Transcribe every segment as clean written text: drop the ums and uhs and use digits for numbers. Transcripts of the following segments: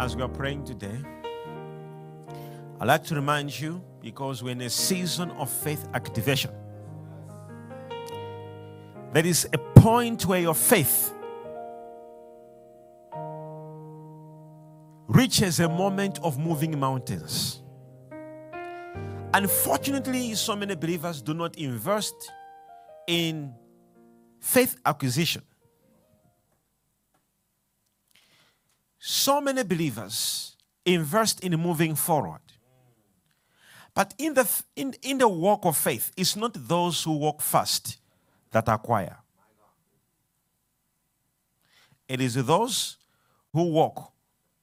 As we are praying today, I'd like to remind you, because we're in a season of faith activation, there is a point where your faith reaches a moment of moving mountains. Unfortunately, so many believers do not invest in faith acquisition. So many believers invest in moving forward. But in the walk of faith, it's not those who walk fast that acquire. It is those who walk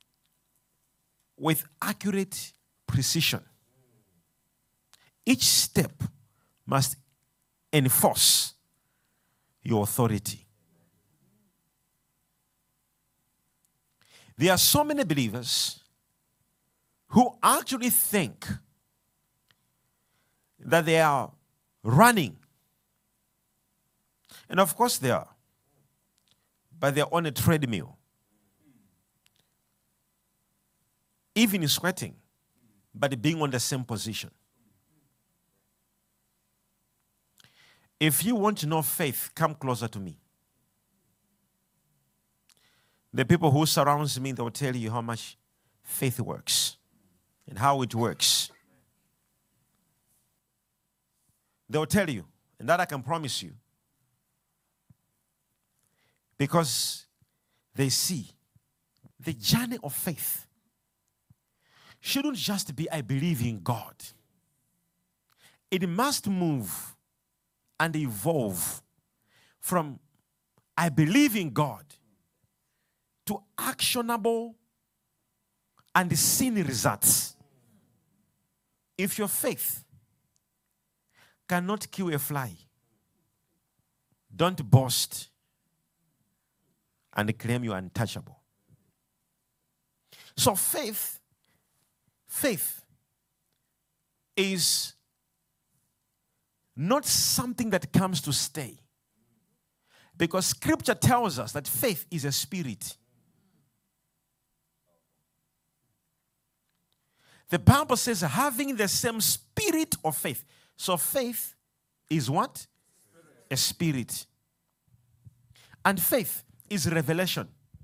with accurate precision. Each step must enforce your authority. There are so many believers who actually think that they are running. And of course they are. But they're on a treadmill. Even sweating, but being on the same position. If you want to know faith, come closer to me. The people who surrounds me, they'll tell you how much faith works and how it works. They'll tell you, and that I can promise you, because they see the journey of faith shouldn't just be I believe in God. It must move and evolve from I believe in God to actionable and seen results. If your faith cannot kill a fly, don't boast and claim you are untouchable. So faith is not something that comes to stay. Because scripture tells us that faith is a spirit. The Bible says having the same spirit of faith. So faith is what? A spirit. And faith is revelation.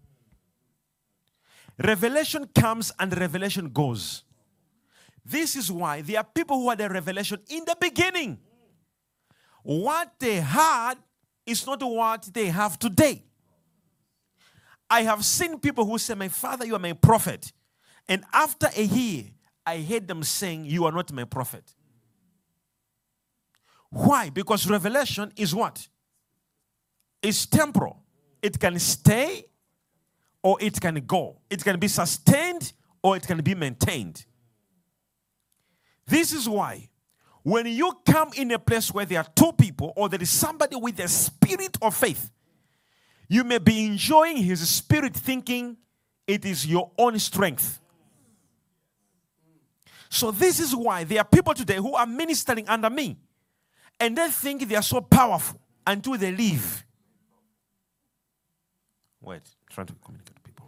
Revelation comes and revelation goes. This is why there are people who had a revelation in the beginning. What they had is not what they have today. I have seen people who say, my father, you are my prophet. And after a year, I heard them saying, you are not my prophet. Why? Because revelation is what? It's temporal. It can stay or it can go. It can be sustained or it can be maintained. This is why when you come in a place where there are two people or there is somebody with the spirit of faith, you may be enjoying his spirit thinking it is your own strength. So this is why there are people today who are ministering under me and they think they are so powerful until they leave. Wait, trying to communicate with people.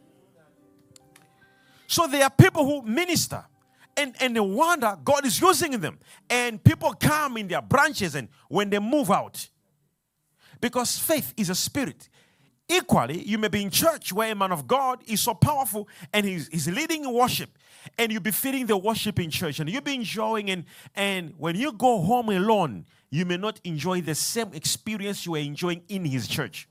So there are people who minister and they wonder God is using them. And people come in their branches and when they move out. Because faith is a spirit. Equally, you may be in church where a man of God is so powerful and he's leading worship. And you'll be feeling the worship in church. And you'll be enjoying. And when you go home alone, you may not enjoy the same experience you were enjoying in his church.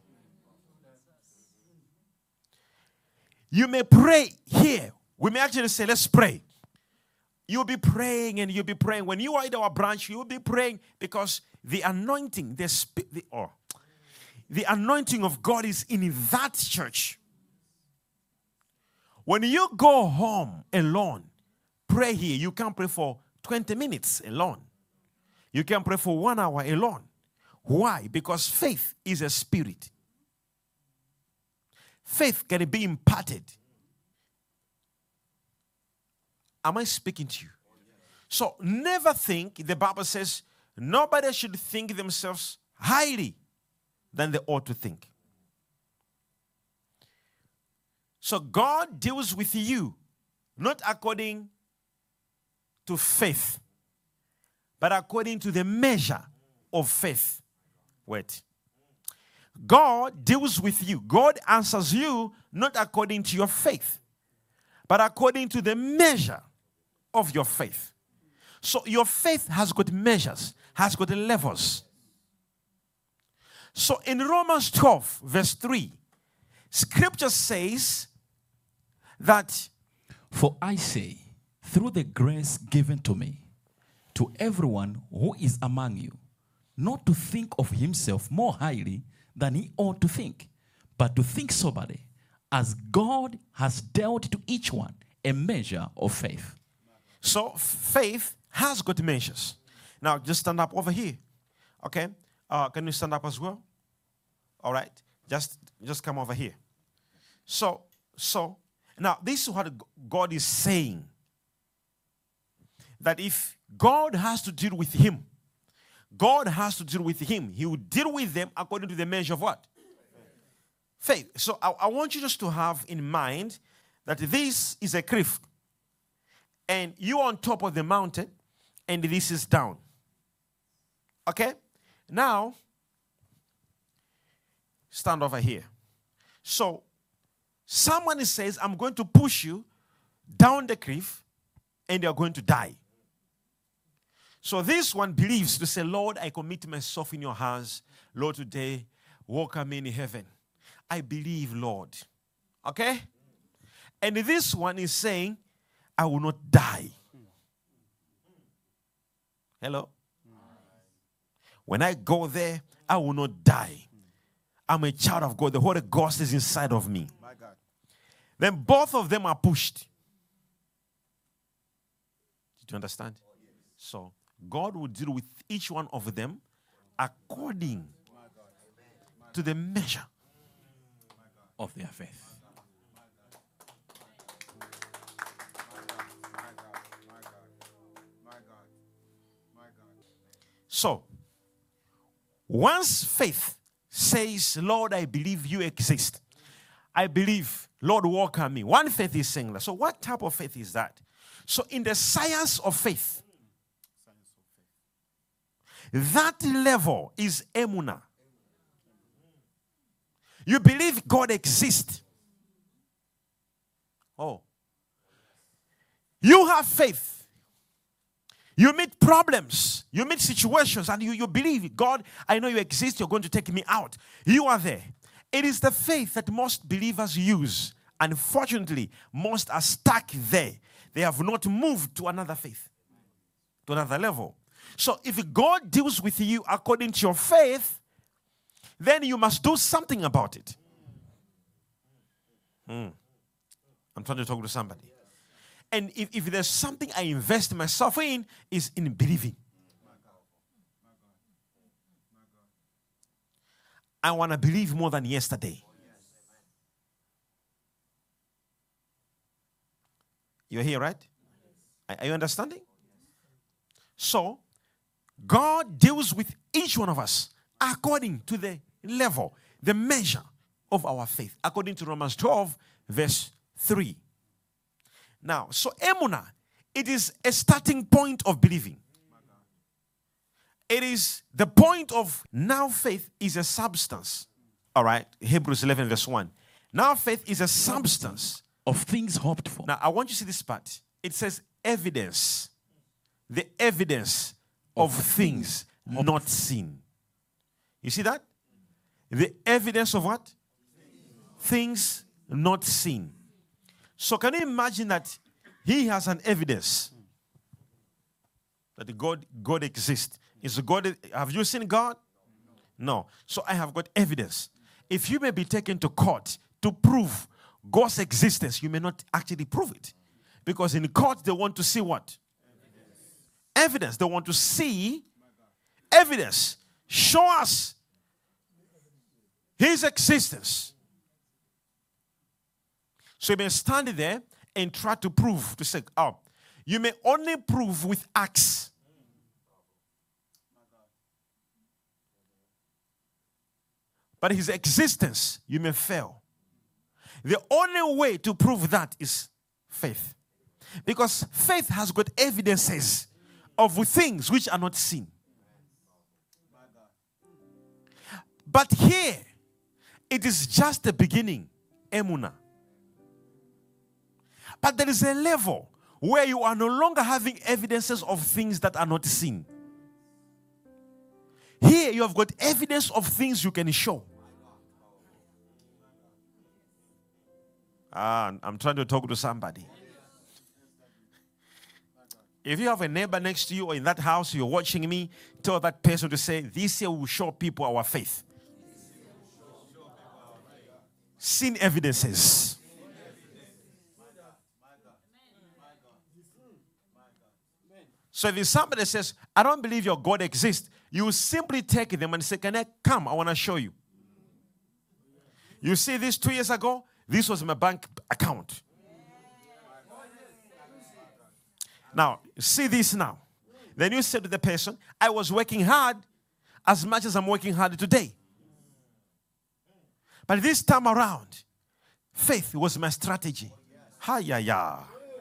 You may pray here. We may actually say, let's pray. You'll be praying and you'll be praying. When you are in our branch, you'll be praying because the anointing, the anointing of God is in that church. When you go home alone, pray here. You can pray for 20 minutes alone. You can pray for 1 hour alone. Why? Because faith is a spirit. Faith can be imparted. Am I speaking to you? So never think, the Bible says, nobody should think themselves highly than they ought to think. So God deals with you not according to faith, but according to the measure of faith. Wait. God deals with you. God answers you not according to your faith, but according to the measure of your faith. So your faith has got measures, has got levels. So in Romans 12, verse 3, Scripture says that, For I say, through the grace given to me, to everyone who is among you, not to think of himself more highly than he ought to think, but to think soberly, as God has dealt to each one a measure of faith. so faith has got measures. Now just stand up over here. Okay? Can you stand up as well? All right. Just come over here. So now this is what God is saying. That if God has to deal with him, God has to deal with him. He will deal with them according to the measure of what? Faith. So I want you just to have in mind that this is a cliff. And you're on top of the mountain, and this is down. Okay? Now, stand over here. So, someone says, I'm going to push you down the cliff, and you're going to die. So this one believes to say, Lord, I commit myself in your hands. Lord, today, welcome me in heaven. I believe, Lord. Okay? And this one is saying, I will not die. Hello? When I go there, I will not die. I'm a child of God. The Holy Ghost is inside of me. My God. Then both of them are pushed. Did you understand? So God will deal with each one of them according to the measure Of their faith. So, once faith says, Lord, I believe you exist. I believe, Lord, walk on me. One faith is saying that. So, what type of faith is that? So, in the science of faith, that level is emunah. You believe God exists. Oh. You have faith. You meet problems, you meet situations, and you believe, God, I know you exist, you're going to take me out. You are there. It is the faith that most believers use. Unfortunately, most are stuck there. They have not moved to another faith, to another level. So if God deals with you according to your faith, then you must do something about it. I'm trying to talk to somebody. And if there's something I invest myself in, is in believing. I want to believe more than yesterday. You're here, right? Are you understanding? So, God deals with each one of us according to the level, the measure of our faith, according to Romans 12, verse 3. Now, so emunah, it is a starting point of believing. It is the point of now faith is a substance. All right, Hebrews 11, verse 1. Now faith is a substance Of things hoped for. Now, I want you to see this part. It says evidence. The evidence of things not seen. You see that? The evidence of what? Things not seen. So can you imagine that he has an evidence that God exists? Is God? Have you seen God? No. So I have got evidence. If you may be taken to court to prove God's existence, you may not actually prove it. Because in court, they want to see what? Evidence. They want to see evidence. Show us his existence. So you may stand there and try to prove, to say, oh, you may only prove with acts. But his existence, you may fail. The only way to prove that is faith. Because faith has got evidences of things which are not seen. But here, it is just the beginning, Emunah. But there is a level where you are no longer having evidences of things that are not seen. Here, you have got evidence of things you can show. I'm trying to talk to somebody. If you have a neighbor next to you or in that house, you're watching me, tell that person to say, this year will show people our faith. Seen evidences. So if somebody says, I don't believe your God exists, you simply take them and say, can I come? I want to show you. You see this 2 years ago? This was my bank account. Now, see this now. Then you say to the person, I was working hard as much as I'm working hard today. But this time around, faith was my strategy. Hi-ya-ya.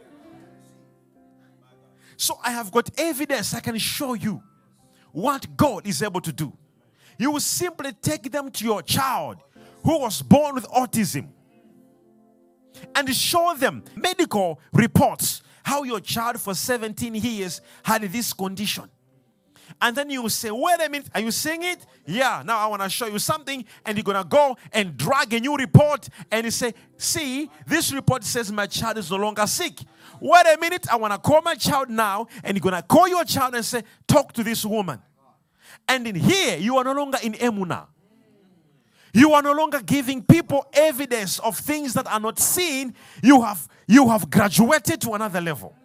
So I have got evidence I can show you what God is able to do. You will simply take them to your child who was born with autism and show them medical reports how your child for 17 years had this condition. And then you say, wait a minute, are you seeing it? Yeah, now I want to show you something. And you're going to go and drag a new report. And you say, see, this report says my child is no longer sick. Wait a minute, I want to call my child now. And you're going to call your child and say, talk to this woman. And in here, you are no longer in Emunah. You are no longer giving people evidence of things that are not seen. You have graduated to another level.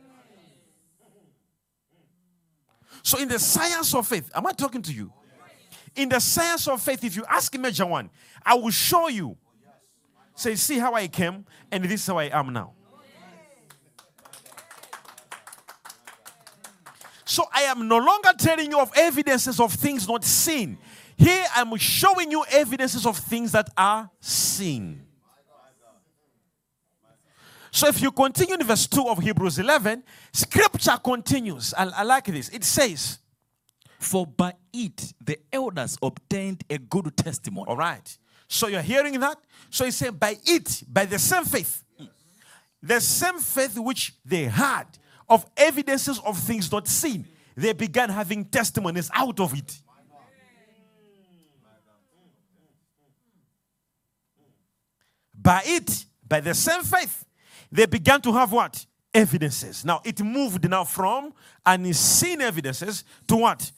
So in the science of faith, am I talking to you? In the science of faith, if you ask Major One, I will show you. Say, see how I came, and this is how I am now. So I am no longer telling you of evidences of things not seen. Here I'm showing you evidences of things that are seen. So if you continue in verse 2 of Hebrews 11, scripture continues. I like this. It says, for by it the elders obtained a good testimony. All right. So you're hearing that? So he said, by it, by the same faith. The same faith which they had of evidences of things not seen. They began having testimonies out of it. By it, by the same faith, they began to have what? Evidences. Now, it moved now from unseen evidences to what?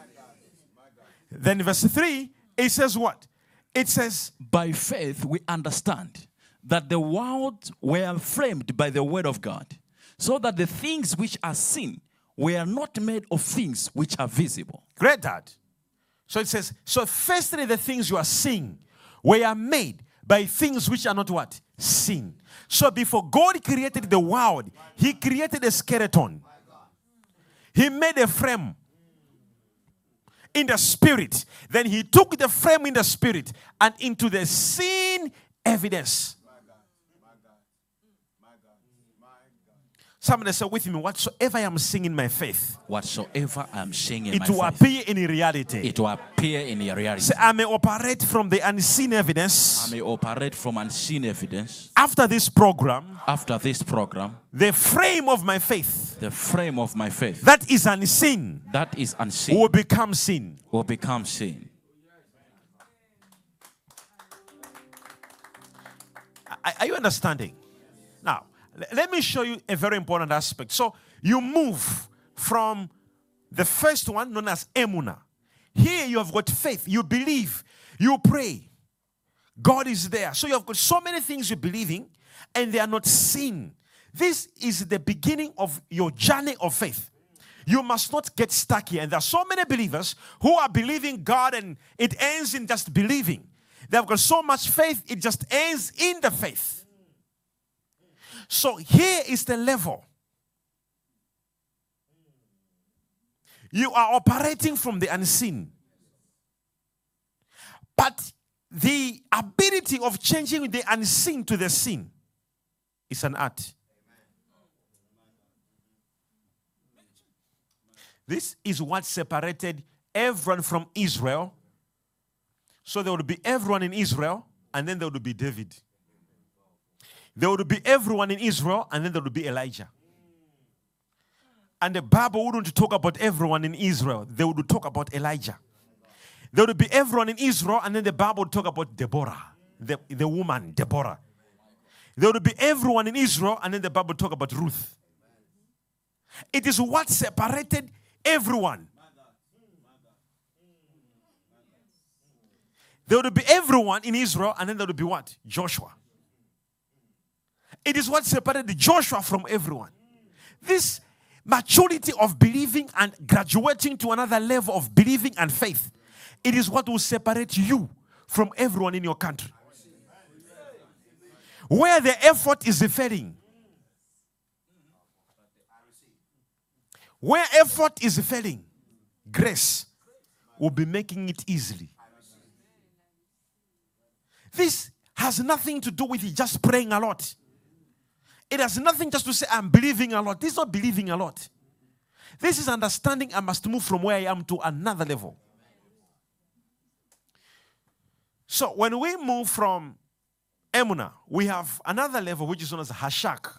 Then verse 3, it says what? It says, by faith we understand that the worlds were framed by the word of God, so that the things which are seen were not made of things which are visible. Great, Dad. So it says, so firstly the things you are seeing were made by things which are not what? Seen. So before God created the world, He created a skeleton. He made a frame in the spirit. Then He took the frame in the spirit and into the seen evidence. Somebody say with me, whatsoever I am seeing in my faith, whatsoever I am seeing in it my will faith, appear in reality. it will appear in reality. Say, I may operate from the unseen evidence. I may operate from unseen evidence. After this program, the frame of my faith, that is unseen, will become seen. Are you understanding? Now, let me show you a very important aspect. So you move from the first one known as Emunah. Here you have got faith. You believe. You pray. God is there. So you have got so many things you're believing and they are not seen. This is the beginning of your journey of faith. You must not get stuck here. And there are so many believers who are believing God and it ends in just believing. They've got so much faith, it just ends in the faith. So here is the level. You are operating from the unseen. But the ability of changing the unseen to the seen is an art. This is what separated everyone from Israel. So there would be everyone in Israel, and then there would be David. There would be everyone in Israel, and then there would be Elijah. And the Bible wouldn't talk about everyone in Israel. They would talk about Elijah. There would be everyone in Israel, and then the Bible would talk about Deborah, the woman, Deborah. There would be everyone in Israel, and then the Bible would talk about Ruth. It is what separated everyone. There would be everyone in Israel, and then there would be what? Joshua. It is what separated Joshua from everyone. This maturity of believing and graduating to another level of believing and faith, it is what will separate you from everyone in your country. Where the effort is failing, where effort is failing, grace will be making it easily. This has nothing to do with just praying a lot. It has nothing just to say, I'm believing a lot. This is not believing a lot. This is understanding I must move from where I am to another level. So when we move from Emunah, we have another level which is known as Hashak.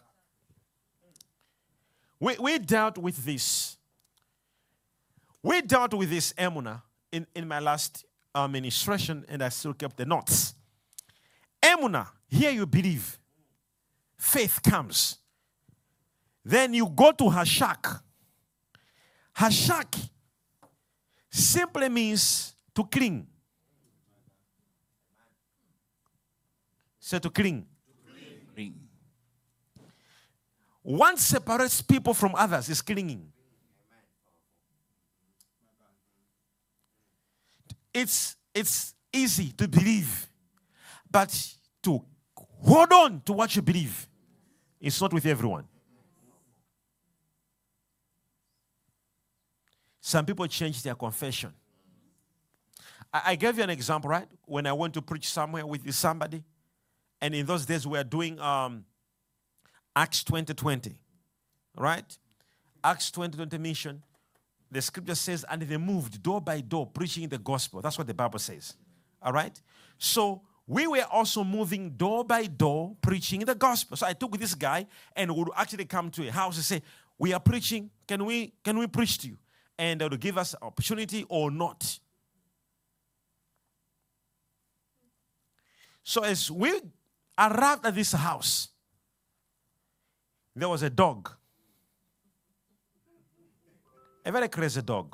We dealt with this. We dealt with this Emunah in my last administration, and I still kept the notes. Emunah, here you believe. Faith comes. Then you go to Hashak. Hashak simply means to cling. Say to cling. What separates people from others is clinging. It's easy to believe, but to hold on to what you believe, it's not with everyone. Some people change their confession. I gave you an example, right? When I went to preach somewhere with somebody, and in those days we were doing Acts 20:20, right? Acts 20:20 mission. The scripture says, and they moved door by door preaching the gospel. That's what the Bible says. All right? So we were also moving door by door preaching the gospel. So I took this guy and would actually come to a house and say, we are preaching. Can we preach to you? And they would give us opportunity or not. So as we arrived at this house, there was a dog. A very crazy dog.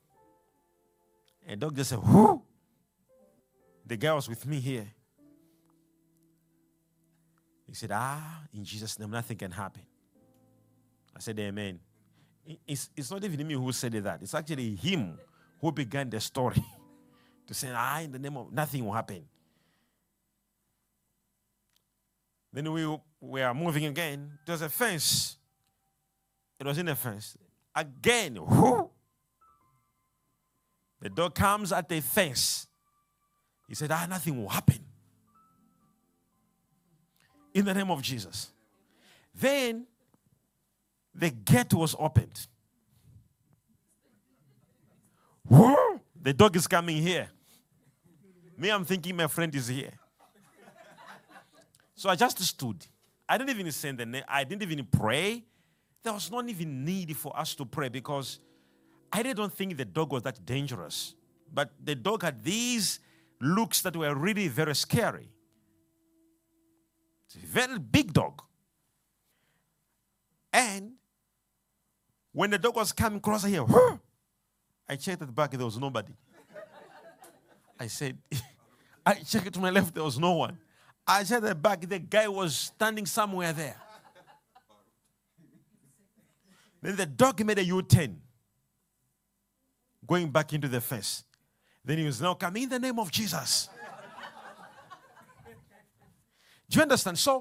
A dog just said, whoo. The guy was with me here. He said, in Jesus' name, nothing can happen. I said, amen. It's not even me who said that. It's actually him who began the story. To say, in the name of, nothing will happen. Then we were moving again. There was a fence. It was in a fence. Again, whoo. The dog comes at the fence. He said, nothing will happen. In the name of Jesus. Then, the gate was opened. Whoa! The dog is coming here. Me, I'm thinking my friend is here. So I just stood. I didn't even send the name. I didn't even pray. There was not even need for us to pray because I really don't think the dog was that dangerous. But the dog had these looks that were really very scary. It's a very big dog. And when the dog was coming closer here, whoo, I checked at the back, there was nobody. I said, I checked to my left, there was no one. I checked at the back, the guy was standing somewhere there. Then the dog made a U-turn, going back into the fence. Then he was now coming in the name of Jesus. Do you understand? So,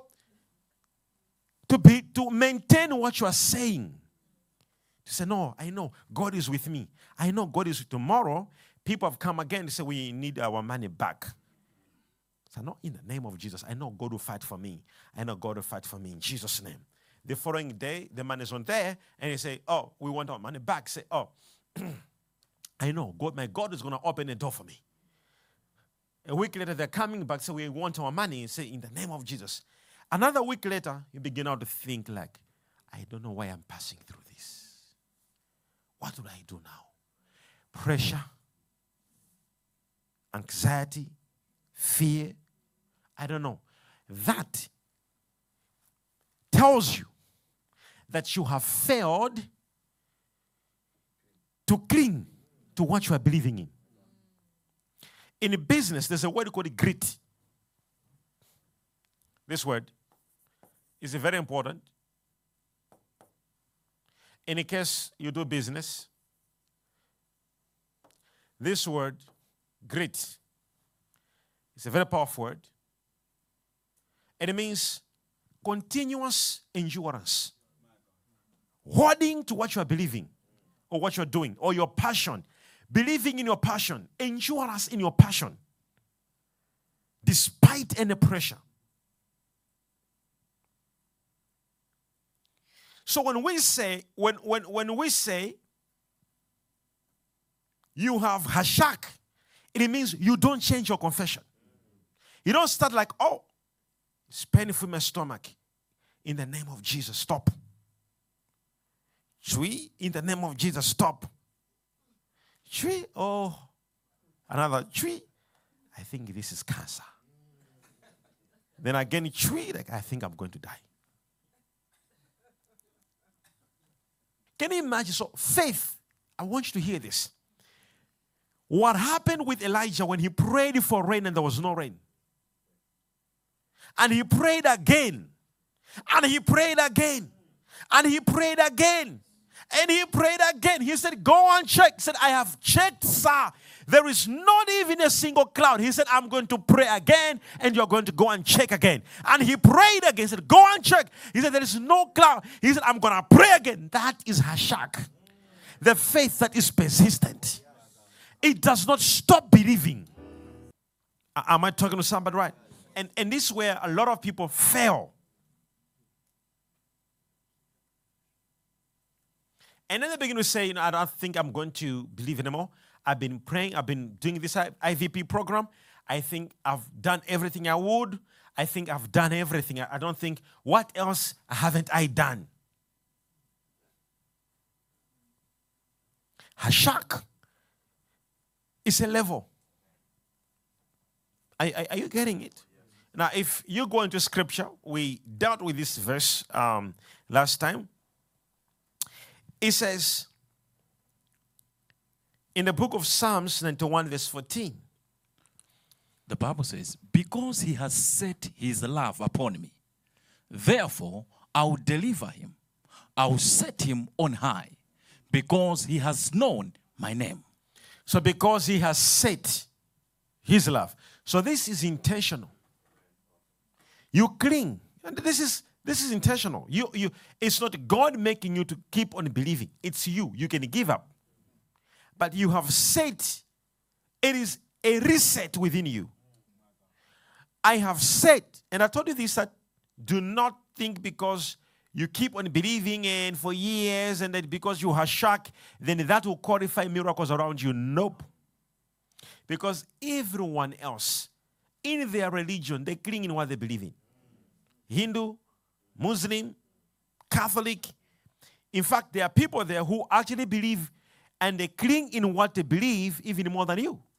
to maintain what you are saying, to say, no, I know God is with me. I know God is with tomorrow. People have come again to say, we need our money back. So no, in the name of Jesus, I know God will fight for me. I know God will fight for me in Jesus' name. The following day, the man is on there, and he say, oh, we want our money back. Say, oh, I know, God, my God is going to open the door for me. A week later, they're coming back, say, we want our money. And say, in the name of Jesus. Another week later, you begin now to think like, I don't know why I'm passing through this. What do I do now? Pressure, anxiety, fear, I don't know. That tells you that you have failed to cling to what you are believing in. In a business, there's a word called grit. This word is very important. In case you do business, this word, grit, is a very powerful word. And it means continuous endurance. Holding to what you are believing, or what you're doing, or your passion. Believing in your passion. Endurance in your passion. Despite any pressure. So when we say you have hashak, it means you don't change your confession. You don't start like, oh, it's painful in my stomach. In the name of Jesus, stop. Chui, in the name of Jesus, stop. Chui, oh, another chui. I think this is cancer. Then again, chui, like I think I'm going to die. Can you imagine? So faith, I want you to hear this. What happened with Elijah when he prayed for rain and there was no rain? And he prayed again. And he prayed again. And he prayed again. And he prayed again. He said, go and check. He said, I have checked, sir. There is not even a single cloud. He said, I'm going to pray again, and you're going to go and check again. And he prayed again. He said, go and check. He said, there is no cloud. He said, I'm going to pray again. That is hashak. The faith that is persistent. It does not stop believing. Am I talking to somebody right? And this is where a lot of people fail. And then they begin to say, I don't think I'm going to believe anymore. I've been praying. I've been doing this IVP program. I think I've done everything I would. I think I've done everything. I don't think, what else haven't I done? Hashak is a level. Are you getting it? Now, if you go into scripture, we dealt with this verse last time. It says, in the book of Psalms 91 verse 14. The Bible says, because he has set his love upon me, therefore I will deliver him. I will set him on high, because he has known my name. So because he has set his love. So this is intentional. You cling. And this is intentional. You it's not God making you to keep on believing. It's you. You can give up. But you have set, it is a reset within you. I have said, and I told you this, that do not think because you keep on believing and for years and that because you have shock, then that will qualify miracles around you. Nope. Because everyone else in their religion, they cling in what they believe in. Hindu, Muslim, Catholic. In fact, there are people there who actually believe and they cling in what they believe even more than you.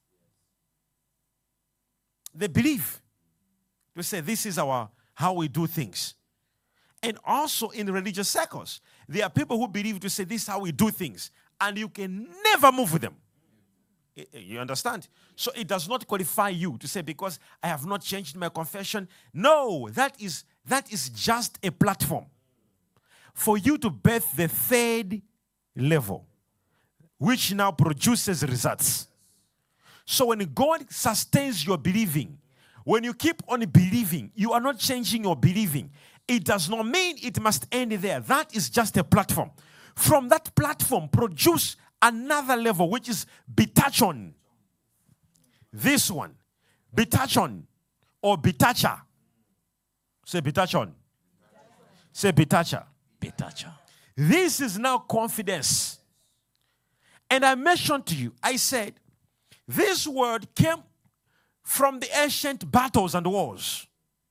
They believe. They say, this is how we do things. And also in religious circles, there are people who believe to say, this is how we do things. And you can never move with them. You understand? So it does not qualify you to say, because I have not changed my confession. No, that is just a platform for you to birth the third level, which now produces results. So when God sustains your believing, when you keep on believing, you are not changing your believing. It does not mean it must end there. That is just a platform. From that platform, produce another level, which is bitachon. This one, bitachon, or bitacha. Say bitachon. Say bitacha. Bitacha. This is now confidence. And I mentioned to you, I said, this word came from the ancient battles and wars.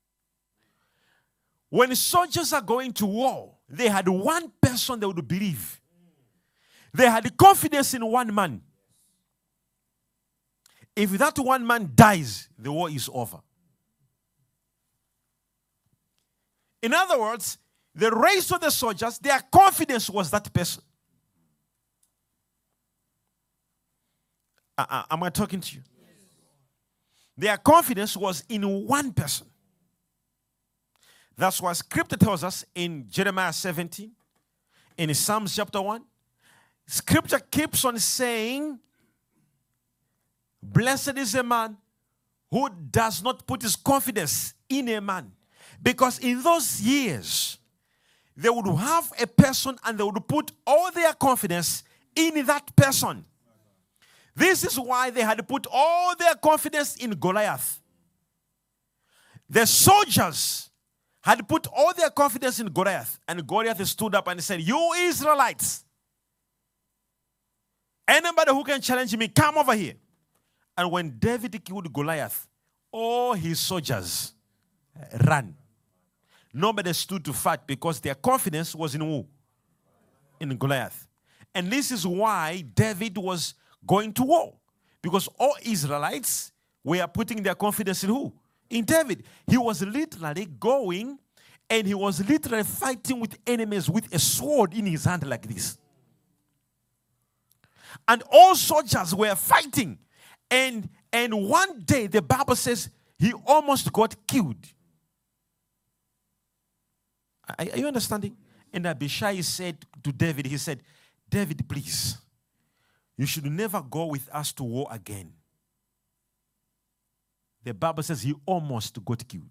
When soldiers are going to war, they had one person they would believe. They had confidence in one man. If that one man dies, the war is over. In other words, the race of the soldiers, their confidence was that person. Am I talking to you? Their confidence was in one person. That's what Scripture tells us in Jeremiah 17, in Psalms chapter 1. Scripture keeps on saying, blessed is a man who does not put his confidence in a man. Because in those years, they would have a person and they would put all their confidence in that person. This is why they had put all their confidence in Goliath. The soldiers had put all their confidence in Goliath. And Goliath stood up and said, you Israelites, anybody who can challenge me, come over here. And when David killed Goliath, all his soldiers ran. Nobody stood to fight because their confidence was in who? In Goliath. And this is why David was going to war. Because all Israelites were putting their confidence in who? In David. He was literally going and he was literally fighting with enemies with a sword in his hand like this. And all soldiers were fighting. And one day the Bible says he almost got killed. Are you understanding? And Abishai said to David, he said, David, please, you should never go with us to war again. The Bible says he almost got killed.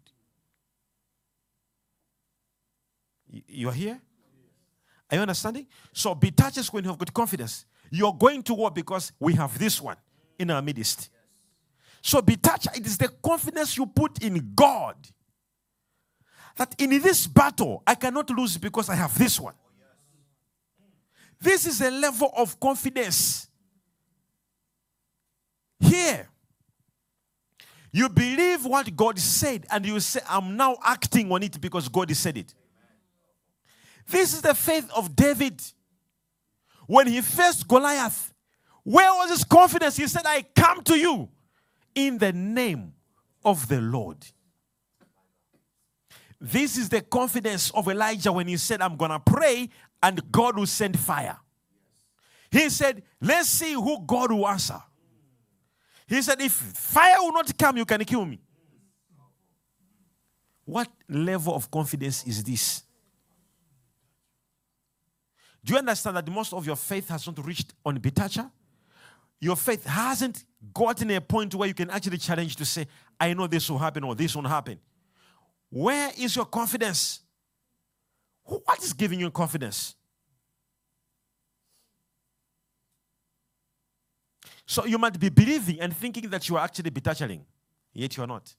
You're here? Are you understanding? So be touched when you have got confidence. You're going to war because we have this one in our midst. So be touched. It is the confidence you put in God. That in this battle, I cannot lose because I have this one. This is a level of confidence. Here, you believe what God said and you say, I'm now acting on it because God said it. This is the faith of David. When he faced Goliath, where was his confidence? He said, I come to you in the name of the Lord. This is the confidence of Elijah when he said, I'm going to pray and God will send fire. He said, let's see who God will answer. He said, if fire will not come, you can kill me. What level of confidence is this? Do you understand that most of your faith has not reached on bitacha? Your faith hasn't gotten a point where you can actually challenge to say, I know this will happen or this won't happen. Where is your confidence? What is giving you confidence? So you might be believing and thinking that you are actually bitachaling, yet you are not.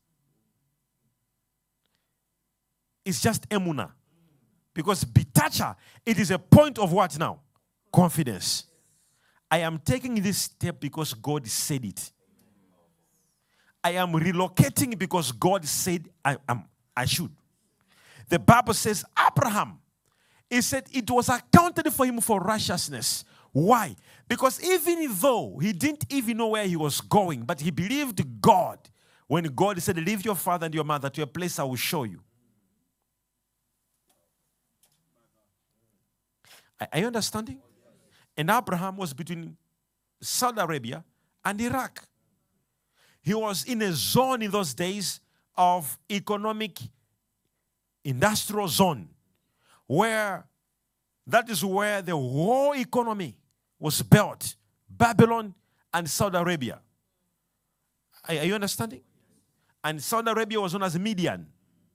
It's just emuna. Because bitacha, it is a point of what now? Confidence. I am taking this step because God said it. I am relocating because God said I should. The Bible says Abraham, he said it was accounted for him for righteousness. Why? Because even though he didn't even know where he was going, but he believed God when God said, leave your father and your mother to a place I will show you. Are you understanding? And Abraham was between Saudi Arabia and Iraq. He was in a zone in those days of economic, industrial zone, where that is where the whole economy was built. Babylon and Saudi Arabia. Are you understanding? And Saudi Arabia was known as Midian.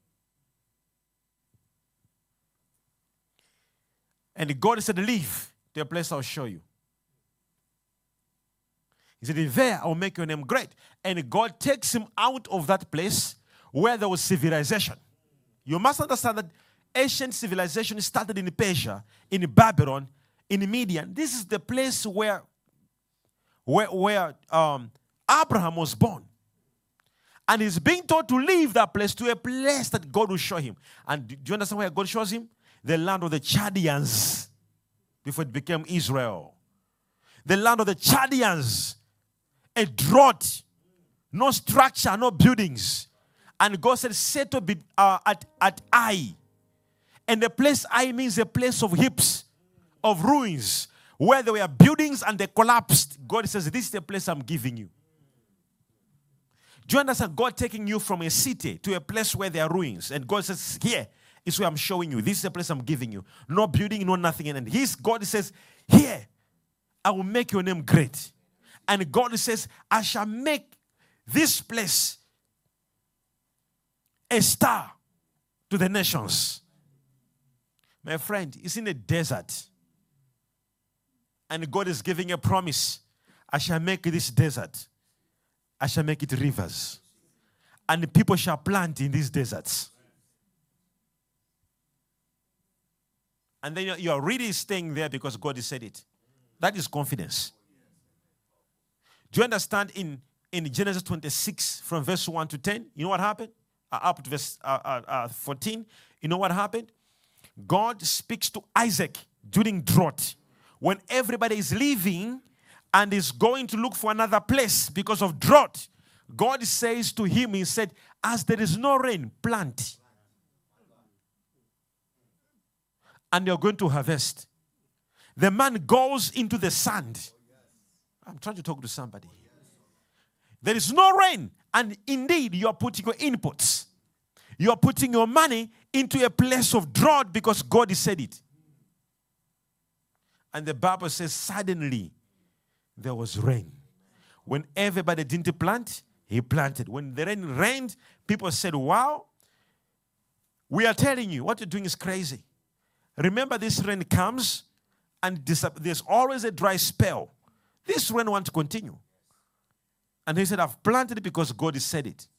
And God said, leave to a place I'll show you. He said, there I will make your name great. And God takes him out of that place where there was civilization. You must understand that ancient civilization started in Persia, in Babylon, in Midian. This is the place where Abraham was born. And he's being told to leave that place to a place that God will show him. And do you understand where God shows him? The land of the Chaldeans, before it became Israel. The land of the Chaldeans. A drought. No structure, no buildings. And God said, settle at Ai. And the place Ai means a place of heaps, of ruins, where there were buildings and they collapsed. God says, this is the place I'm giving you. Do you understand? God taking you from a city to a place where there are ruins. And God says, here is where I'm showing you. This is the place I'm giving you. No building, no nothing. And God says, here, I will make your name great. And God says, I shall make this place a star to the nations. My friend, it's in a desert. And God is giving a promise. I shall make this desert. I shall make it rivers. And the people shall plant in these deserts. And then you're really staying there because God has said it. That is confidence. Do you understand in Genesis 26 from verse 1 to 10? You know what happened? Up to verse 14. You know what happened? God speaks to Isaac during drought. When everybody is leaving and is going to look for another place because of drought, God says to him, he said, as there is no rain, plant. And you're going to harvest. The man goes into the sand. I'm trying to talk to somebody. There is no rain. And indeed, you are putting your inputs. You are putting your money into a place of drought because God has said it. And the Bible says, suddenly, there was rain. When everybody didn't plant, he planted. When the rain rained, people said, wow, we are telling you, what you're doing is crazy. Remember, this rain comes, and there's always a dry spell. This rain wants to continue. And he said, I've planted it because God has said it.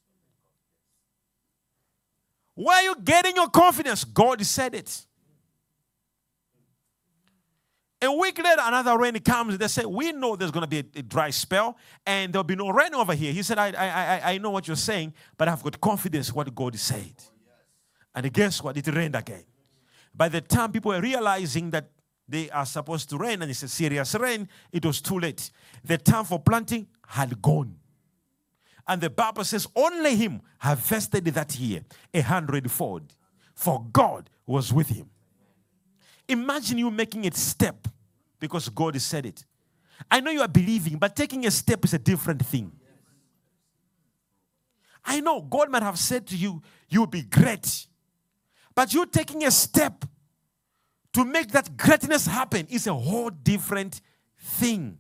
Where are you getting your confidence? God has said it. A week later, another rain comes. They say, we know there's going to be a dry spell, and there'll be no rain over here. He said, I know what you're saying, but I've got confidence in what God has said. And guess what? It rained again. By the time people were realizing that they are supposed to rain, and it's a serious rain, it was too late. The time for planting had gone. And the Bible says only him harvested that year 100-fold. For God was with him. Imagine you making a step because God has said it. I know you are believing, but taking a step is a different thing. I know God might have said to you, you'll be great. But you taking a step to make that greatness happen is a whole different thing.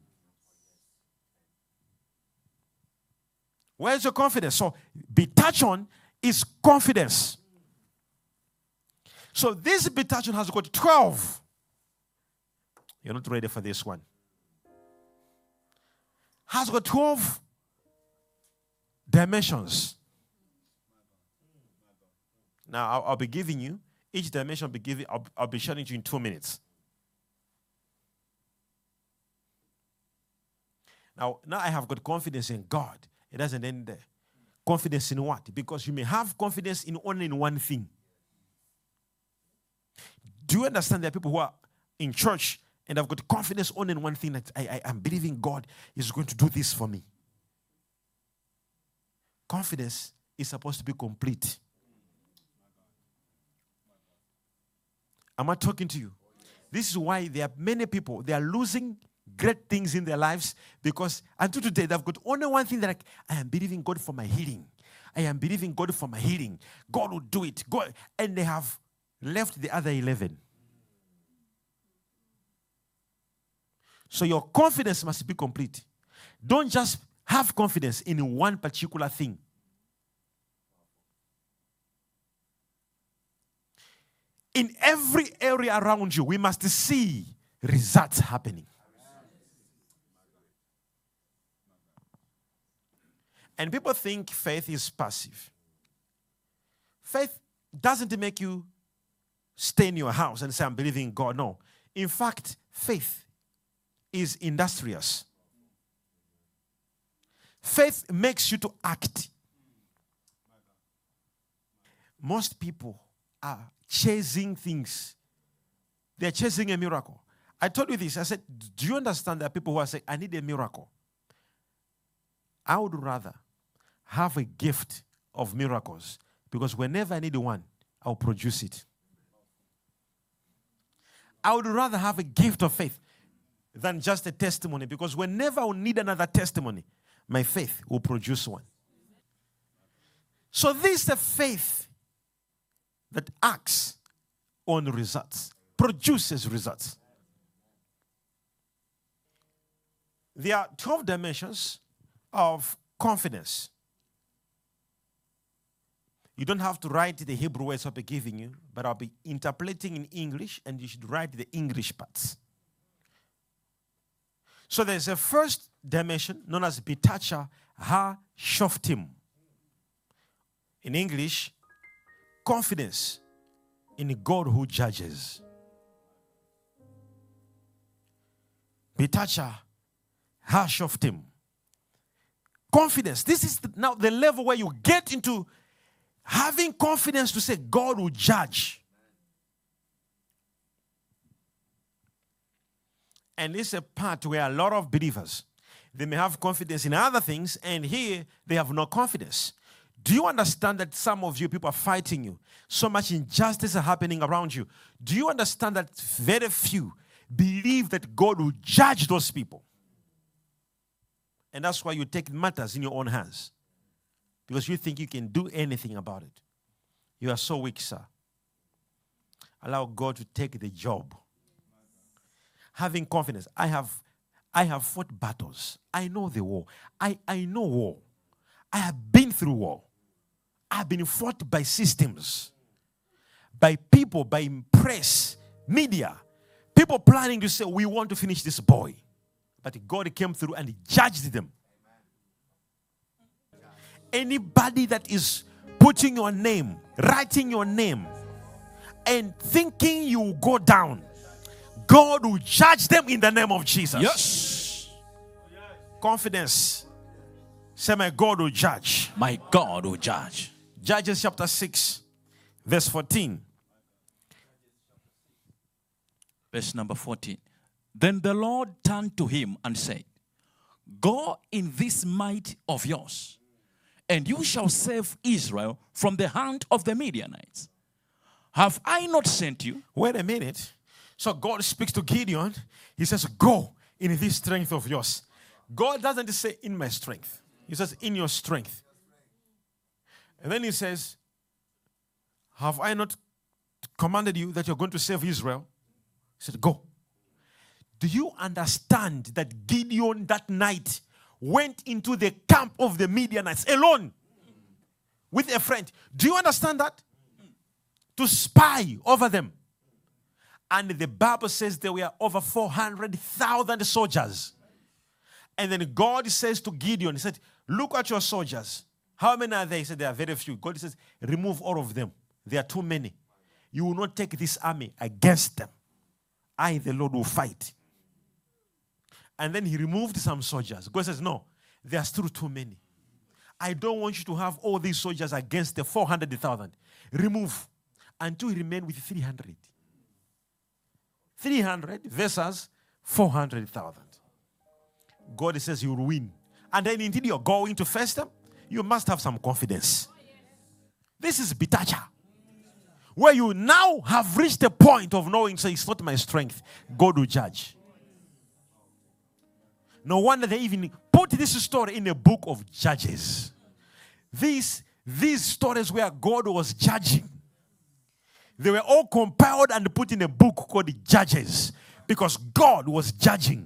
Where's your confidence? So, be touched on is confidence. So, this be touched on has got 12. You're not ready for this one. Has got 12 dimensions. Now, I'll be giving you, each dimension I'll be sharing you in 2 minutes. Now I have got confidence in God. It doesn't end there. Confidence in what? Because you may have confidence in only in one thing. Do you understand there are people who are in church and have got confidence only in one thing, that I'm believing God is going to do this for me? Confidence is supposed to be complete. Am I talking to you? This is why there are many people, they are losing great things in their lives because until today they've got only one thing, that I am believing God for my healing. I am believing God for my healing. God will do it. God, and they have left the other 11. So your confidence must be complete. Don't just have confidence in one particular thing. In every area around you, we must see results happening. And people think faith is passive. Faith doesn't make you stay in your house and say, I'm believing in God. No. In fact, faith is industrious. Faith makes you to act. Most people are chasing things. They're chasing a miracle. I told you this. I said, do you understand that people who are saying, I need a miracle? I would rather have a gift of miracles, because whenever I need one, I'll produce it. I would rather have a gift of faith than just a testimony, because whenever I need another testimony, my faith will produce one. So this is a faith that acts on results, produces results. There are 12 dimensions of confidence. You don't have to write the Hebrew words I'll be giving you, but I'll be interpolating in English, and you should write the English parts. So there's a first dimension known as Bitacha Ha-Shoftim. In English, confidence in God who judges. Bitacha Ha-Shoftim. Confidence. This is now the level where you get into having confidence to say God will judge. And this is a part where a lot of believers, they may have confidence in other things, and here they have no confidence. Do you understand that some of you people are fighting you? So much injustice is happening around you. Do you understand that very few believe that God will judge those people? And that's why you take matters in your own hands. Because you think you can do anything about it. You are so weak, sir. Allow God to take the job. Having confidence. I have fought battles. I know the war. I know war. I have been through war. I've been fought by systems, by people, by press, media. People planning to say, we want to finish this boy. But God came through and judged them. Anybody that is putting your name, writing your name, and thinking you will go down, God will judge them in the name of Jesus. Yes. Confidence. Say, my God will judge. My God will judge. Judges chapter 6, verse 14. Verse number 14. Then the Lord turned to him and said, go in this might of yours, and you shall save Israel from the hand of the Midianites. Have I not sent you? Wait a minute. So God speaks to Gideon. He says, go in this strength of yours. God doesn't say in my strength. He says in your strength. And then he says, have I not commanded you that you're going to save Israel? He said, go. Do you understand that Gideon that night went into the camp of the Midianites alone with a friend? Do you understand that? To spy over them. And the Bible says there were over 400,000 soldiers. And then God says to Gideon, he said, look at your soldiers. How many are there? He said, there are very few. God says, remove all of them. There are too many. You will not take this army against them. I, the Lord, will fight. And then he removed some soldiers. God says, no, there are still too many. I don't want you to have all these soldiers against the 400,000. Remove until you remain with 300. 300 versus 400,000. God says you will win. And then indeed you're going to face them. You must have some confidence. This is Bitacha. Where you now have reached a point of knowing, so it's not my strength. God will judge. No wonder they even put this story in a book of Judges. These stories where God was judging, they were all compiled and put in a book called Judges, because God was judging.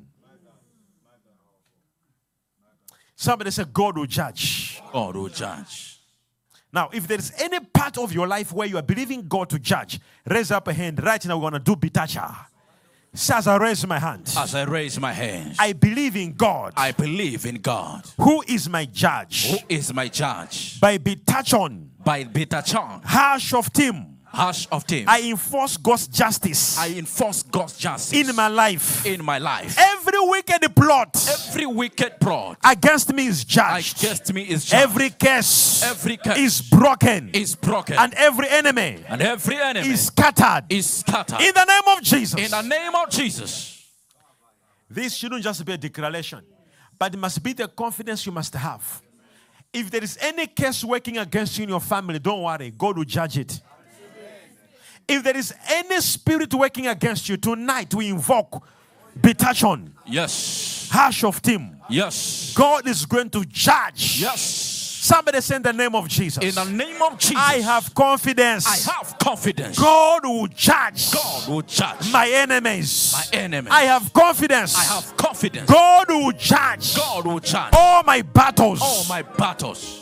Somebody said, God will judge. God will judge. Now, if there is any part of your life where you are believing God to judge, raise up a hand. Right now, we're going to do Bitacha. Say, as I raise my hand. As I raise my hands. I believe in God. I believe in God. Who is my judge? Who is my judge? By Bitachon. By Betachon, Hash of Tim. Hash of Tim, I enforce God's justice I enforce God's justice in my life. in my life. Every wicked plot Every wicked plot against me is judged. against me is judged. Every curse Every curse is broken. is broken. And every enemy And every enemy is scattered. is scattered. In the name of Jesus. In the name of Jesus. This shouldn't just be a declaration, but it must be the confidence you must have. If there is any case working against you in your family, don't worry. God will judge it. If there is any spirit working against you, tonight we invoke Betachon. Yes. Hash of Tim. Yes. God is going to judge. Yes. Somebody say in the name of Jesus. In the name of Jesus. I have confidence. I have confidence. God will judge. God will judge My enemies. my enemies. I have confidence. I have confidence. God will judge. God will judge All my battles. all my battles.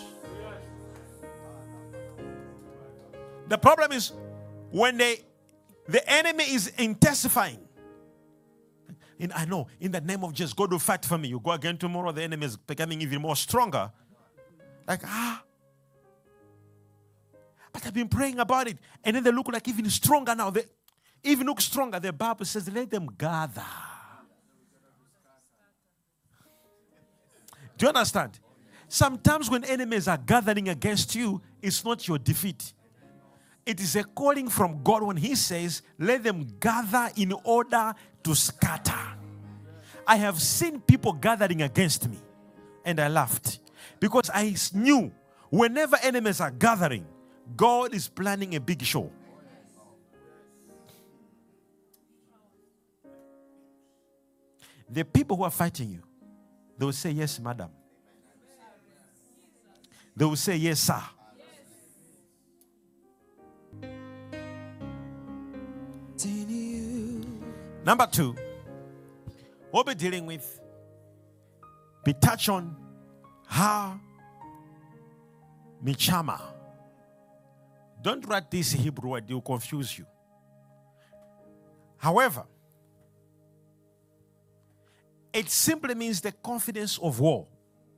The problem is when the enemy is intensifying. And I know in the name of Jesus, God will fight for me. You go again tomorrow, the enemy is becoming even more stronger. Like, but I've been praying about it. And then they look like even stronger now. They even look stronger. The Bible says, let them gather. Do you understand? Sometimes when enemies are gathering against you, it's not your defeat. It is a calling from God when He says, let them gather in order to scatter. I have seen people gathering against me, and I laughed because I knew whenever enemies are gathering, God is planning a big show. The people who are fighting you, they will say, yes, madam. They will say, yes, sir. Number 2, we'll be dealing with Betachon Ha Michama. Don't write this Hebrew word, it will confuse you. However, it simply means the confidence of war.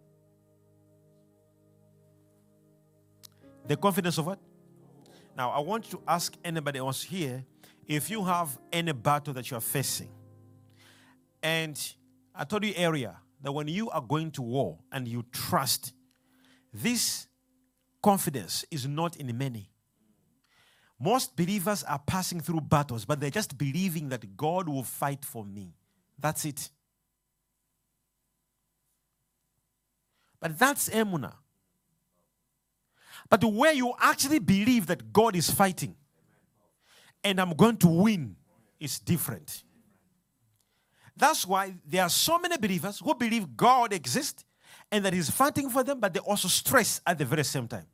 The confidence of what? Now, I want to ask anybody else here, if you have any battle that you are facing, and I told you earlier that when you are going to war and you trust, this confidence is not in many. Most believers are passing through battles, but they're just believing that God will fight for me. That's it. But that's emunah. But where you actually believe that God is fighting and I'm going to win is different. That's why there are so many believers who believe God exists and that He's fighting for them, but they also stress at the very same time.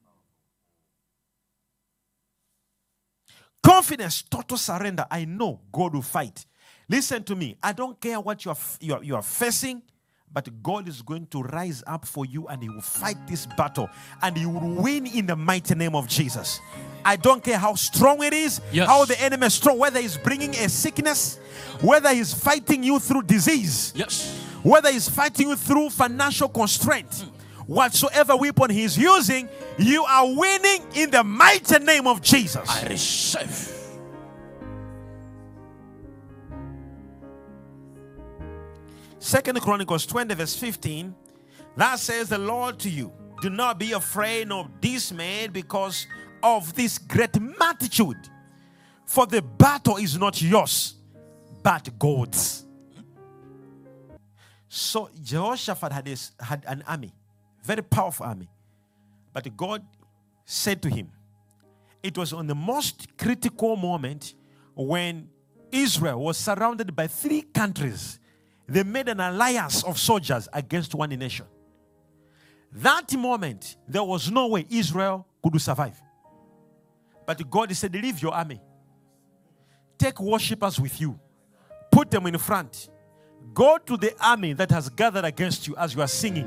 Confidence, total surrender. I know God will fight. Listen to me. I don't care what you are facing, but God is going to rise up for you and He will fight this battle and He will win in the mighty name of Jesus. I don't care how strong it is, yes, how the enemy is strong, whether he's bringing a sickness, whether he's fighting you through disease, yes, whether he's fighting you through financial constraint. Whatsoever weapon he's using, you are winning in the mighty name of Jesus. I receive. Second Chronicles 20 verse 15, that says the Lord to you, do not be afraid nor dismayed because of this great multitude, for the battle is not yours, but God's. So Jehoshaphat had an army, very powerful army. But God said to him, it was on the most critical moment when Israel was surrounded by 3 countries. They made an alliance of soldiers against one nation. That moment, there was no way Israel could survive. But God said, leave your army. Take worshippers with you. Put them in front. Go to the army that has gathered against you as you are singing.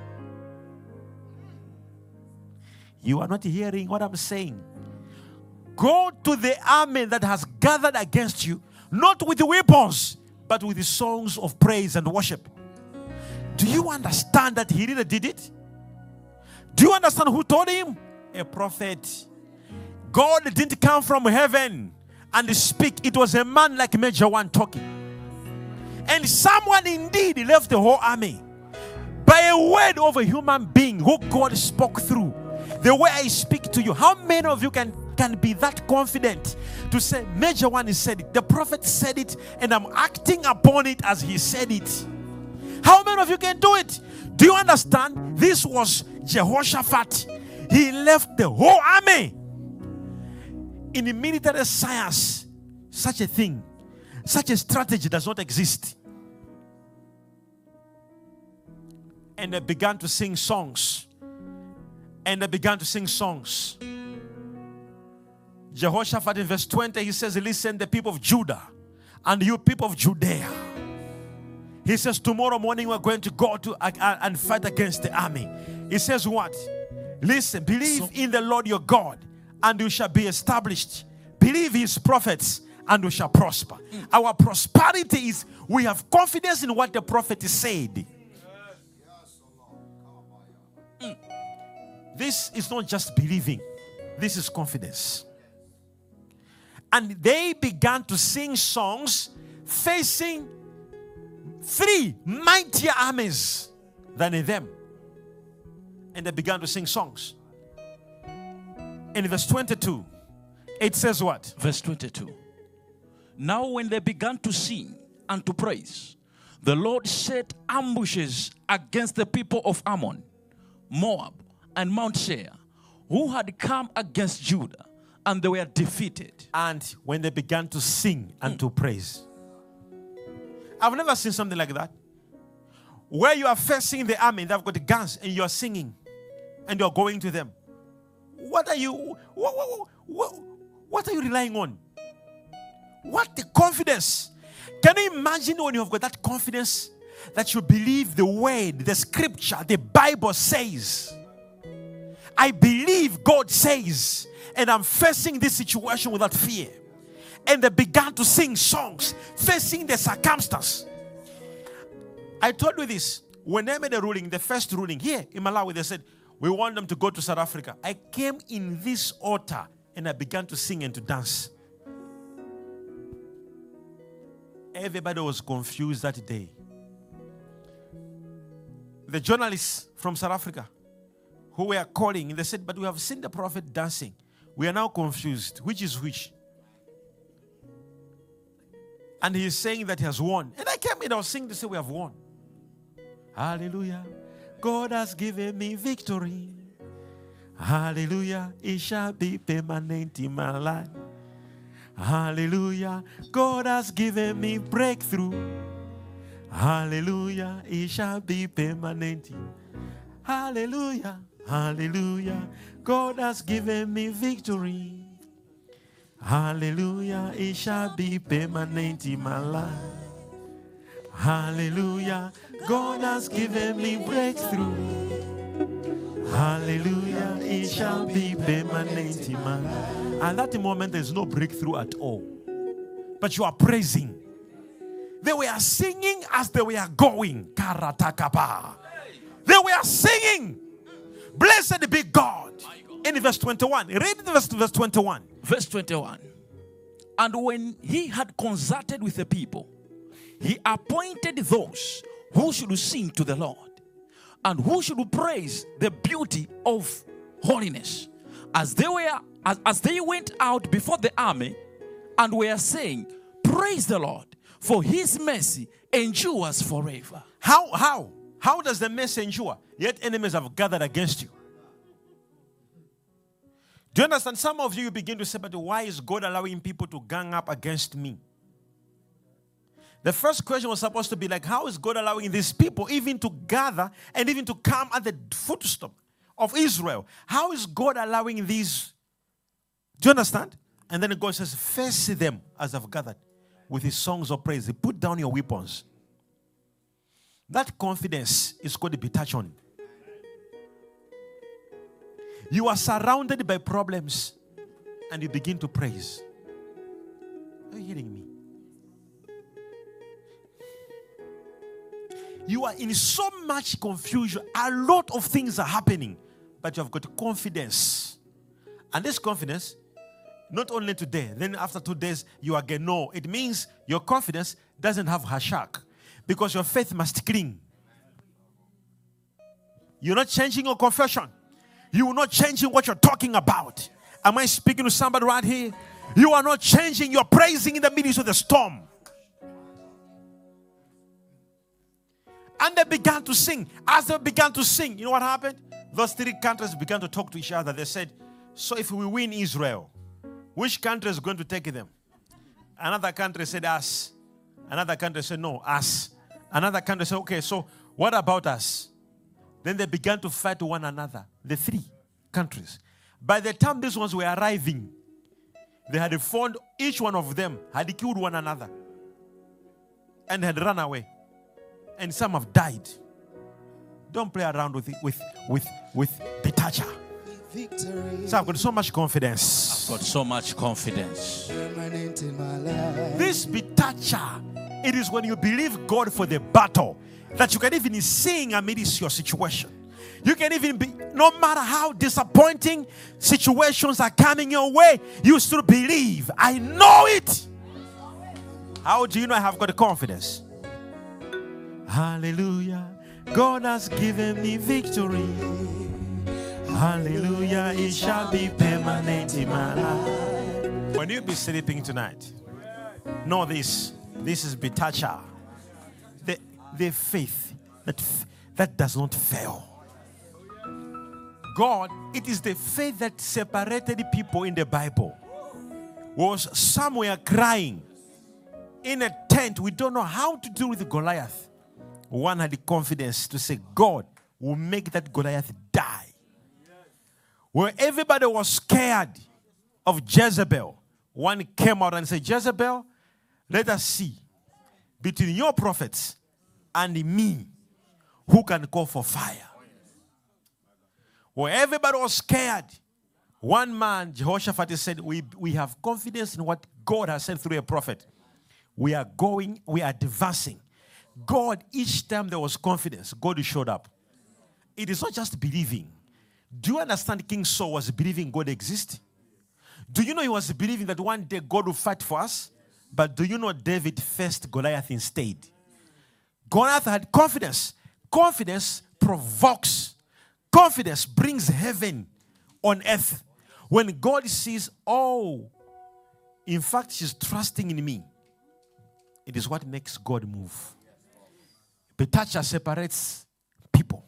You are not hearing what I'm saying. Go to the army that has gathered against you, not with weapons, but with the songs of praise and worship. Do you understand that he really did it? Do you understand who told him? a prophet. God didn't come from heaven and speak. It was a man like Major One talking. And someone indeed left the whole army by a word of a human being who God spoke through. The way I speak to you, how many of you can be that confident to say, Major One said it, the prophet said it, and I'm acting upon it as he said it? How many of you can do it? Do you understand? This was Jehoshaphat. He left the whole army. In the military science, such a thing, such a strategy does not exist. And they began to sing songs. Jehoshaphat in verse 20, he says, listen, the people of Judah and you people of Judea. He says, tomorrow morning we're going to go to and fight against the army. He says what? Listen, believe in the Lord your God and you shall be established. Believe his prophets and we shall prosper. Our prosperity is we have confidence in what the prophet said. This is not just believing. This is confidence. And they began to sing songs facing 3 mightier armies than them. And they began to sing songs. In verse 22, it says what? Verse 22. Now when they began to sing and to praise, the Lord set ambushes against the people of Ammon, Moab, and Mount Seir, who had come against Judah, and they were defeated. And when they began to sing and to praise. I've never seen something like that. Where you are facing the army, they've got the guns, and you are singing, and you're going to them. What are you relying on? What the confidence? Can you imagine when you have got that confidence that you believe the word, the scripture, the Bible says? I believe God says, and I'm facing this situation without fear. And they began to sing songs, facing the circumstance. I told you this. When they made the ruling, the first ruling here in Malawi, they said, we want them to go to South Africa. I came in this altar and I began to sing and to dance. Everybody was confused that day. The journalists from South Africa who were calling, and they said, but we have seen the prophet dancing. We are now confused. Which is which? And he is saying that he has won. And I came in, I was singing to say we have won. Hallelujah. God has given me victory. Hallelujah. It shall be permanent in my life. Hallelujah. God has given me breakthrough. Hallelujah. It shall be permanent. Hallelujah. Hallelujah. God has given me victory. Hallelujah. It shall be permanent in my life. Hallelujah. God has given me breakthrough. Hallelujah. It shall be permanent in my life. And at the moment, there's no breakthrough at all. But you are praising. They were singing as they were going. Karatakapa. They were singing. Blessed be God. In verse 21. Read verse 21. Verse 21. And when he had consulted with the people, he appointed those who should sing to the Lord and who should praise the beauty of holiness. As they went out before the army and were saying, praise the Lord, for his mercy endures forever. How does the mercy endure? Yet enemies have gathered against you. Do you understand? Some of you begin to say, but why is God allowing people to gang up against me? The first question was supposed to be like, how is God allowing these people even to gather and even to come at the footstep of Israel? How is God allowing these? Do you understand? And then God says, face them as I've gathered with his songs of praise. Put down your weapons. That confidence is going to be touched on. You are surrounded by problems and you begin to praise. Are you hearing me? You are in so much confusion. A lot of things are happening, but you have got confidence And this confidence, not only today, then after 2 days, you again. No, it means your confidence doesn't have hashak because your faith must cling. You're not changing your confession. You are not changing what you're talking about. Am I speaking to somebody right here? You are not changing your praising in the midst of the storm. And they began to sing. As they began to sing, you know what happened? Those 3 countries began to talk to each other. They said, so if we win Israel, which country is going to take them? Another country said us. Another country said no, us. Another country said, okay, so what about us? Then they began to fight one another. The 3 countries. By the time these ones were arriving, they had found each one of them had killed one another and had run away. And some have died. Don't play around with Betacha. So I've got so much confidence. I've got so much confidence. This Betacha, it is when you believe God for the battle that you can even sing amidst your situation. You can even be, no matter how disappointing situations are coming your way, you still believe. I know it. How do you know I have got confidence? Hallelujah. God has given me victory. Hallelujah. It shall be permanent in my life. When you be sleeping tonight, know this. This is Betacha. The faith that does not fail. God, it is the faith that separated people in the Bible. Was somewhere crying in a tent. We don't know how to deal with Goliath. One had the confidence to say, God will make that Goliath die. Where everybody was scared of Jezebel, one came out and said, Jezebel, let us see between your prophets and me who can call for fire. Where everybody was scared, one man, Jehoshaphat, said, we have confidence in what God has said through a prophet. We are advancing. God, each time there was confidence, God showed up. It is not just believing. Do you understand King Saul was believing God exists? Do you know he was believing that one day God will fight for us? But do you know David faced Goliath instead? Goliath had confidence. Confidence provokes. Confidence brings heaven on earth. When God sees, oh, in fact, she's trusting in me, it is what makes God move. Betacha separates people.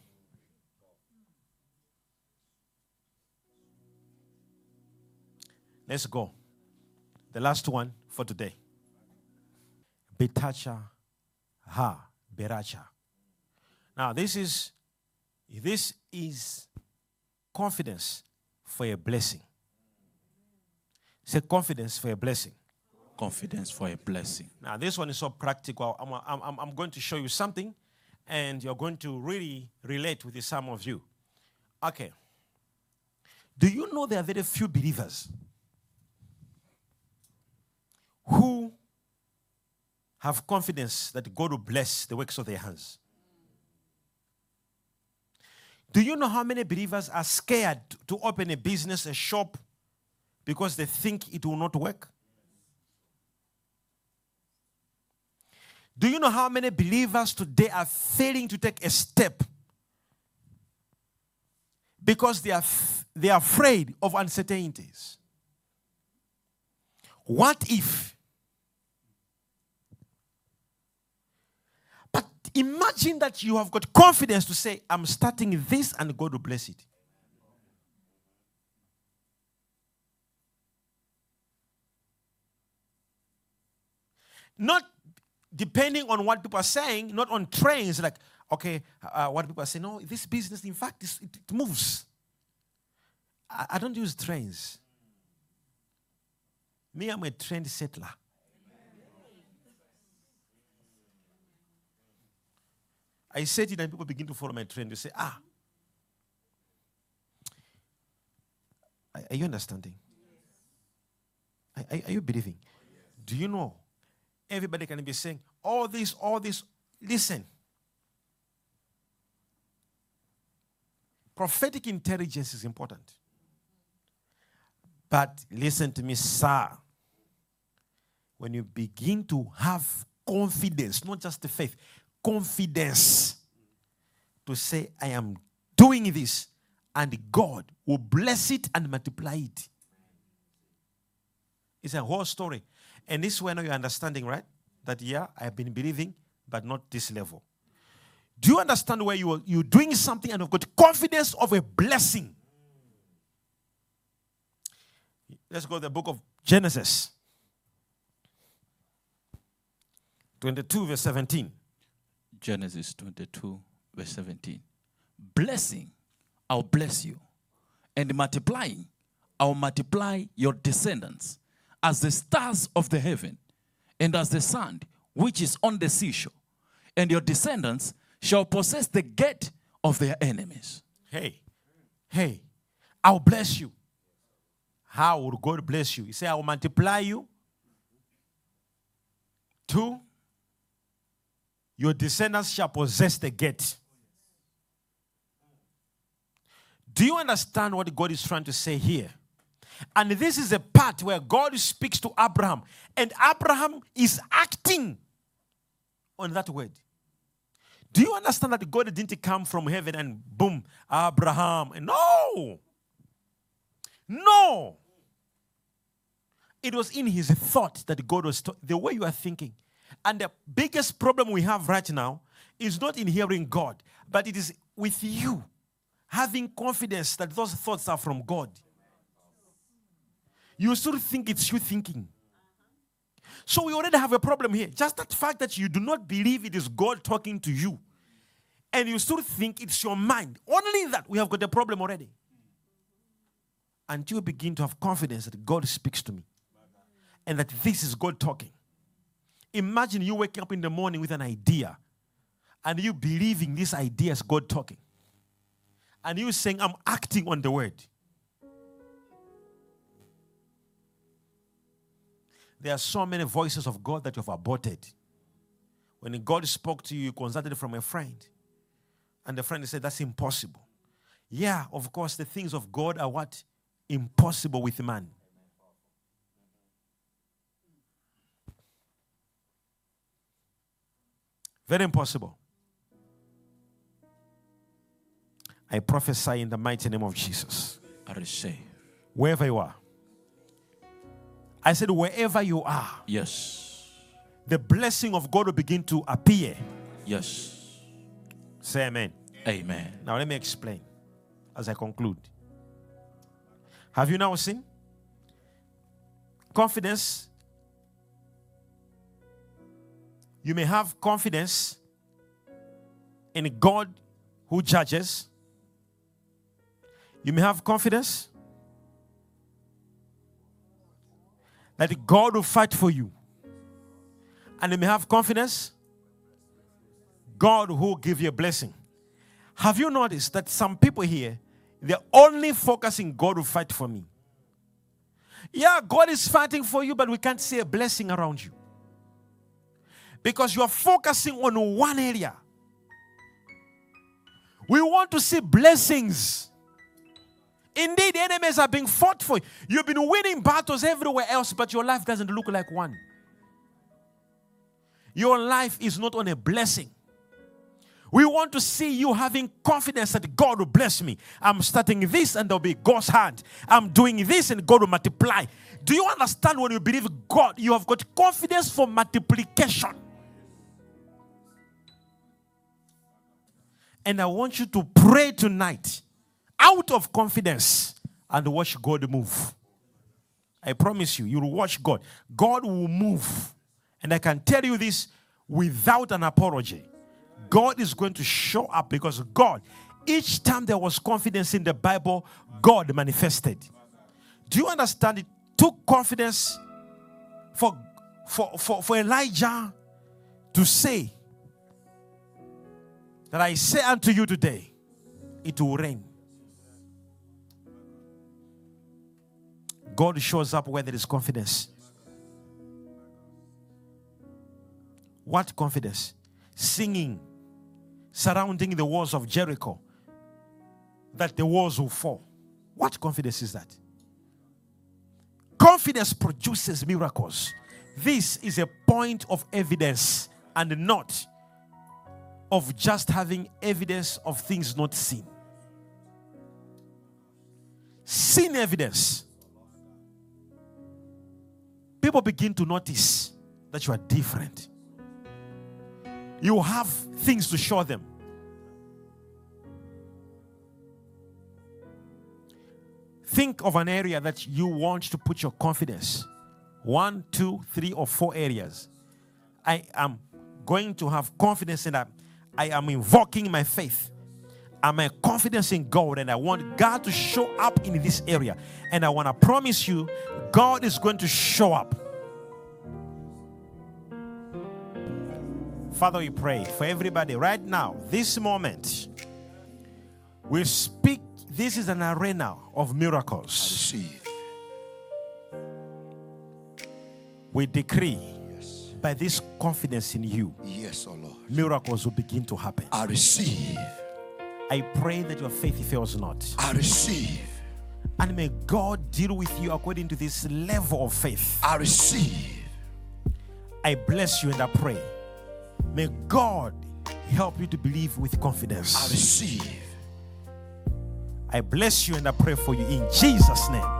Let's go. The last one for today. Betacha ha beracha. Now this is confidence for a blessing. Say confidence for a blessing. Confidence for a blessing. Now this one is so practical. I'm going to show you something, and you're going to really relate with some of you. Okay. Do you know there are very few believers who have confidence that God will bless the works of their hands? Do you know how many believers are scared to open a business, a shop, because they think it will not work? Do you know how many believers today are failing to take a step because they are afraid of uncertainties? What if? But imagine that you have got confidence to say, I'm starting this and God will bless it. Not depending on what people are saying, not on trends, like, okay, what people are saying, no, this business, in fact, it moves. I don't use trends. Me, I'm a trend settler. I said it and people begin to follow my trend. They say, are you understanding? Are you believing? Do you know? Everybody can be saying, all this. Listen. Prophetic intelligence is important. But listen to me, sir. When you begin to have confidence, not just the faith, confidence to say, I am doing this, and God will bless it and multiply it. It's a whole story. And this way now you're understanding, right? That, yeah, I've been believing, but not this level. Do you understand where you're doing something and you've got confidence of a blessing? Let's go to the book of Genesis 22, verse 17. Genesis 22, verse 17. Blessing, I'll bless you. And multiplying, I'll multiply your descendants as the stars of the heaven and as the sand which is on the seashore. And your descendants shall possess the gate of their enemies. Hey, I'll bless you. How will God bless you? He said, I will multiply you. 2, your descendants shall possess the gate. Do you understand what God is trying to say here? And this is a part where God speaks to Abraham. And Abraham is acting on that word. Do you understand that God didn't come from heaven and boom, Abraham? No. No. It was in his thought that God was, the way you are thinking. And the biggest problem we have right now is not in hearing God, but it is with you having confidence that those thoughts are from God. You still think it's you thinking. So we already have a problem here. Just that fact that you do not believe it is God talking to you, and you still think it's your mind. Only that we have got a problem already. Until you begin to have confidence that God speaks to me, and that this is God talking. Imagine you waking up in the morning with an idea, and you believing this idea is God talking. And you saying, I'm acting on the word. There are so many voices of God that you have aborted. When God spoke to you, you consulted from a friend. And the friend said, that's impossible. Yeah, of course, the things of God are what? Impossible with man. Very impossible. I prophesy in the mighty name of Jesus. I receive. Wherever you are. I said, wherever you are. Yes. The blessing of God will begin to appear. Yes. Say amen. Amen. Now let me explain as I conclude. Have you now seen? Confidence. You may have confidence in God who judges. You may have confidence that God will fight for you. And you may have confidence God will give you a blessing. Have you noticed that some people here, they're only focusing God will fight for me? Yeah, God is fighting for you, but we can't see a blessing around you. Because you are focusing on one area. We want to see blessings. Indeed, enemies are being fought for you. You've been winning battles everywhere else, but your life doesn't look like one. Your life is not on a blessing. We want to see you having confidence that God will bless me. I'm starting this and there'll be God's hand. I'm doing this and God will multiply. Do you understand when you believe God, you have got confidence for multiplication? And I want you to pray tonight out of confidence and watch God move. I promise you, you will watch God. God will move. And I can tell you this without an apology. God is going to show up because God, each time there was confidence in the Bible, God manifested. Do you understand? It took confidence for Elijah to say that I say unto you today, it will rain. God shows up where there is confidence. What confidence? Singing, surrounding the walls of Jericho, that the walls will fall. What confidence is that? Confidence produces miracles. This is a point of evidence and not of just having evidence of things not seen. Seen evidence. People begin to notice that you are different. You have things to show them. Think of an area that you want to put your confidence. 1, 2, 3, or 4 areas. I am going to have confidence in that. I am invoking my faith. I'm a confidence in God, and I want God to show up in this area. And I want to promise you, God is going to show up. Father, we pray for everybody right now, this moment. We speak, this is an arena of miracles. I receive. We decree, Yes. by this confidence in you, Yes, oh Lord. miracles will begin to happen. I receive. I pray that your faith fails not. I receive. And may God deal with you according to this level of faith. I receive. I bless you and I pray. May God help you to believe with confidence. I receive. I bless you and I pray for you in Jesus' name.